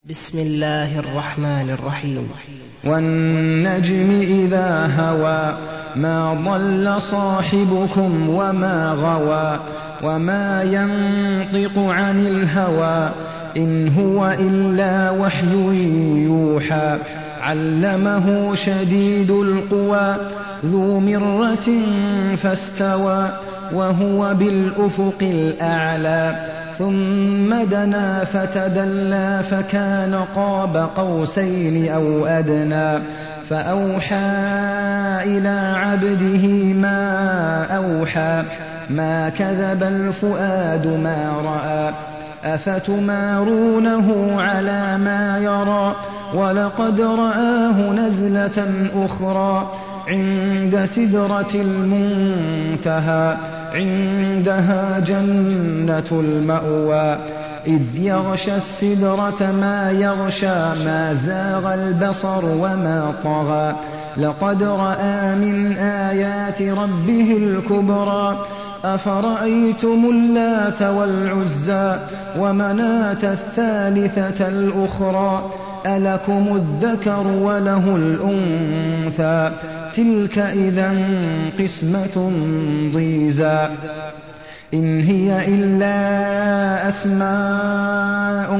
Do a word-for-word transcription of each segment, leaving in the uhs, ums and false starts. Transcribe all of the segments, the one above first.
بسم الله الرحمن الرحيم. والنجم إذا هوى ما ضل صاحبكم وما غوى وما ينطق عن الهوى إن هو إلا وحي يوحى علمه شديد القوى ذو مرة فاستوى وهو بالأفق الأعلى ثم دنا فتدلى فكان قاب قوسين أو أدنى فأوحى إلى عبده ما أوحى ما كذب الفؤاد ما رأى أفتمارونه على ما يرى ولقد رآه نزلة أخرى عند سدرة المنتهى عندها جنة المأوى إذ يغشى السدرة ما يغشى ما زاغ البصر وما طغى لقد رأى من آيات ربه الكبرى أفرأيتم اللات والعزى ومناة الثالثة الأخرى ألكم الذكر وله الأنثى تلك إذا قسمة ضيزى إن هي إلا أسماء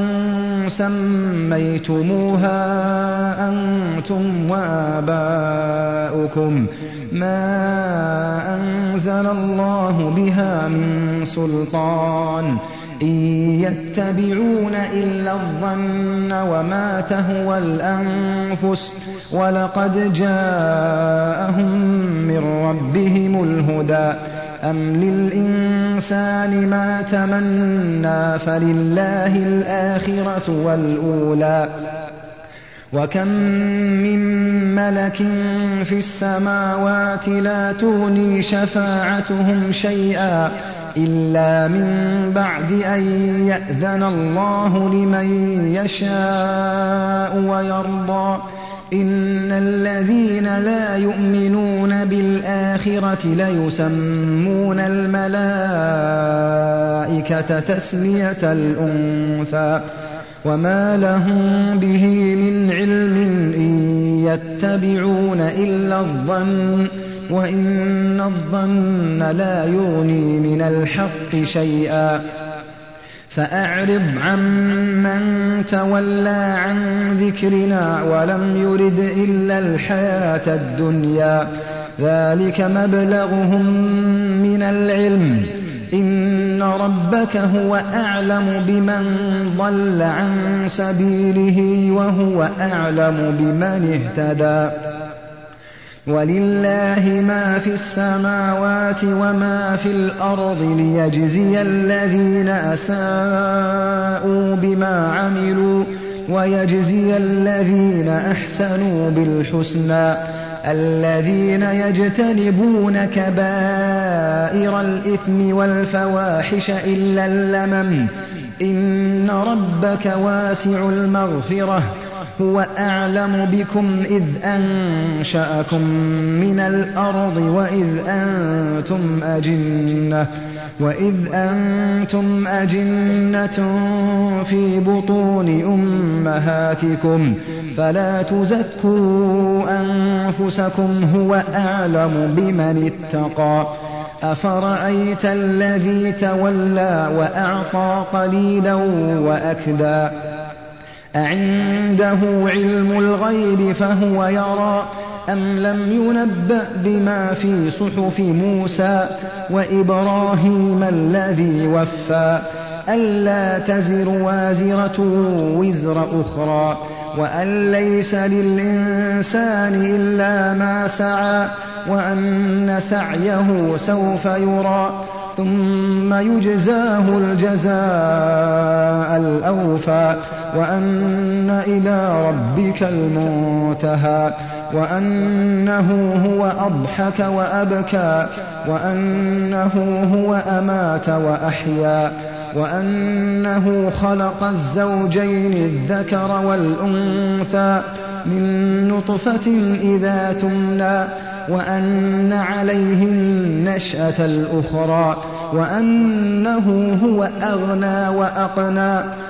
سميتموها أنتم وآباؤكم ما أنزل الله بها من سلطان إن يتبعون إلا الظن وما تهوى الأنفس ولقد جاءهم من ربهم الهدى أم للإنسان ما تمنى فلله الآخرة والأولى وكم من ملك في السماوات لا تغني شفاعتهم شيئا إلا من بعد أن يأذن الله لمن يشاء ويرضى إن الذين لا يؤمنون بالآخرة ليسمون الملائكة تسمية الأنثى وما لهم به من علم إن يتبعون إلا الظن وإن الظن لا يغني من الحق شيئا فأعرض عمن تولى عن ذكرنا ولم يرد إلا الحياة الدنيا ذلك مبلغهم من العلم إن ربك هو أعلم بمن ضل عن سبيله وهو أعلم بمن اهتدى ولله ما في السماوات وما في الأرض ليجزي الذين أساءوا بما عملوا ويجزي الذين أحسنوا بالحسنى الذين يجتنبون كبائر الإثم والفواحش إلا اللمم إن ربك واسع المغفرة هو أعلم بكم إذ أنشأكم من الأرض وإذ أنتم أجنة وإذ أنتم أجنة في بطون أمهاتكم فلا تزكوا أنفسكم هو أعلم بمن اتقى أفرأيت الذي تولى وأعطى قليلا وأكدى أعنده علم الغيب فهو يرى أم لم ينبأ بما في صحف موسى وإبراهيم الذي وفى ألا تزر وازرة وزر أخرى وأن ليس للإنسان إلا ما سعى وأن سعيه سوف يرى ثم يجزاه الجزاء الأوفى وأن إلى ربك المنتهى وأنه هو أضحك وأبكى وأنه هو أمات وأحيا وأنه خلق الزوجين الذكر والأنثى من نطفة إذا تمنى وأن عليه النشأة الأخرى وأنه هو أغنى وأقنى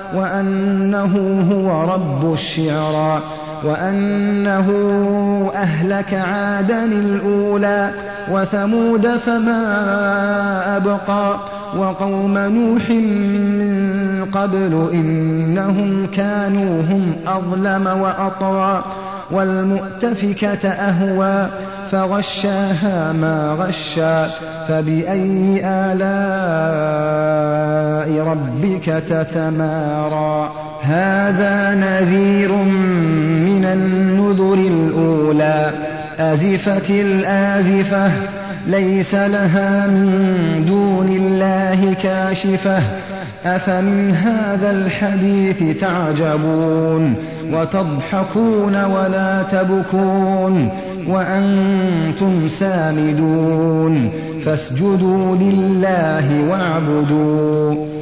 وأنه هو رب الشعرى وأنه أهلك عادا الأولى وثمود فما أبقى وقوم نوح من قبل إنهم كانوا هم أظلم وأطغى والمؤتفكة أهوى فغشاها ما غشى فبأي آلاء ربك تتمارى هذا نذير من النذر الأولى أزفت الآزفة ليس لها من دون الله كاشفة أفمن هذا الحديث تعجبون وتضحكون ولا تبكون وأنتم سامدون فاسجدوا لله واعبدوا